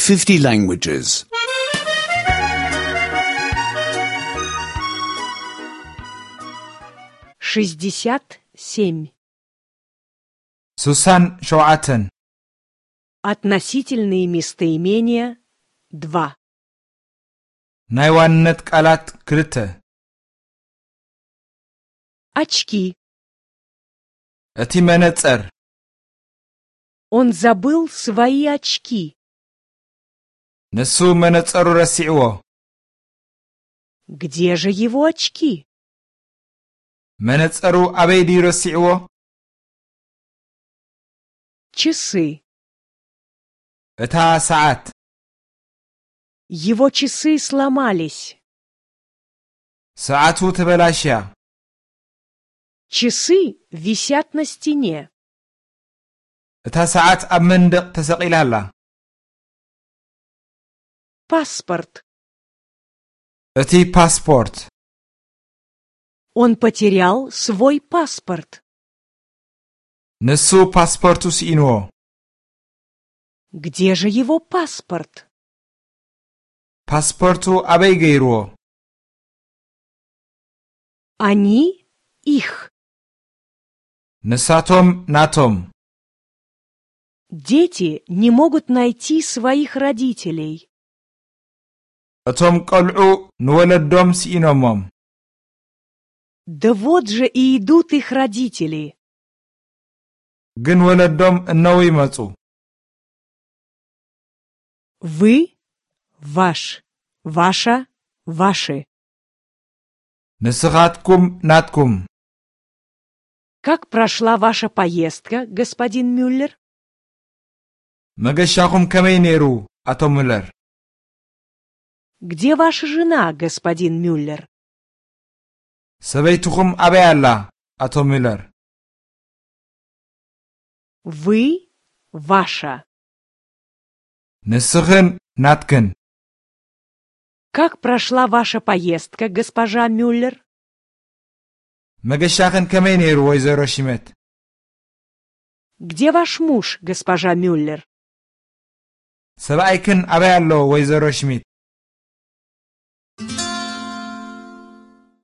50 languages. 67. Сусан шоатен. Относительные местоимения 2. Найваннет калат крыте. Очки. Эти менецер. Он забыл свои очки. Несу менецеру раси'wo. Где же его очки? менецеру አበይዲ ረሲዕዎ. Часы. እታ ሰዓት. Его часы сломались. ሰዓቱ ተበላሽያ. Часы висят на стене. እታ ሰዓት ኣብ መንደቕ ተሰቒላ ኣላ. Паспорт. እቲ ፓስፖርት. Он потерял свой паспорт. ንሱ ፓስፖርቱ ሲኢንዎ. Где же его паспорт? ፓስፖርቱ ኣበይ ገይርዎ? Они их. ንሳቶም ናቶም. Дети не могут найти своих родителей. እቶም ቆልዑ ንወለዶም ሲኢኖሞም. Да вот же и идут их родители. ግን ወለዶም እነው ይመጹ. Вы, ваш, ваша, ваши. ንስኻትኩም ናትኩም. Как прошла ваша поездка, господин Мюллер? መገሻኹም ከመይ ነይሩ ኣቶ ሙለር? Где ваша жена, господин Мюллер? ሰበይትኹም ኣበይ ኣላ ኣቶ ሙለር? Вы, ваша. ንስኽን ናትክን. Как прошла ваша поездка, госпожа Мюллер? መገሻኽን ከመይ ነይሩ ወይዘሮ ሽመት? Где ваш муж, госпожа Мюллер? ሰብኣይክን ኣበይ ኣሎ ወይዘሮ ሽሚት?